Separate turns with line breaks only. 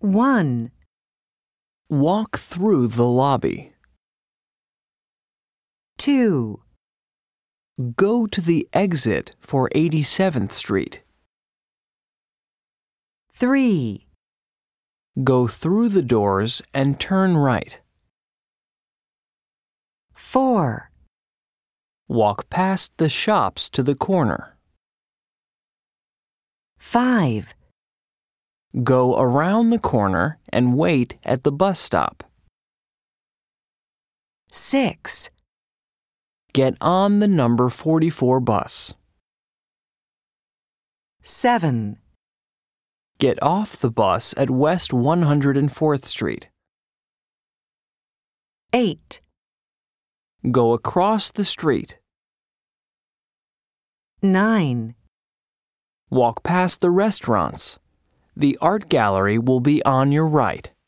1.
Walk through the lobby.
2.
Go to the exit for 87th Street.
3.
Go through the doors and turn right.
4.
Walk past the shops to the corner.
5.
Go around the corner and wait at the bus stop.
6.
Get on the number 44 bus.
7.
Get off the bus at West 104th Street.
8.
Go across the street.
9.
Walk past the restaurants. The art gallery will be on your right.